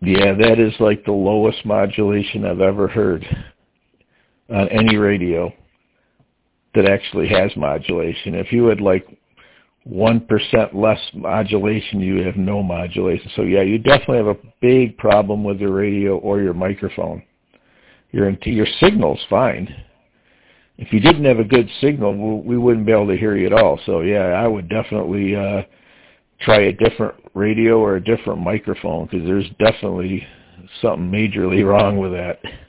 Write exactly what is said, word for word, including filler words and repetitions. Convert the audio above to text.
Yeah, that is like the lowest modulation I've ever heard on any radio that actually has modulation. If you had like one percent less modulation, you have no modulation. So yeah, you definitely have a big problem with your radio or your microphone. Your your signal's fine. If you didn't have a good signal, we wouldn't be able to hear you at all. So yeah, I would definitely uh, try a different radio or a different microphone, because there's definitely something majorly wrong with that.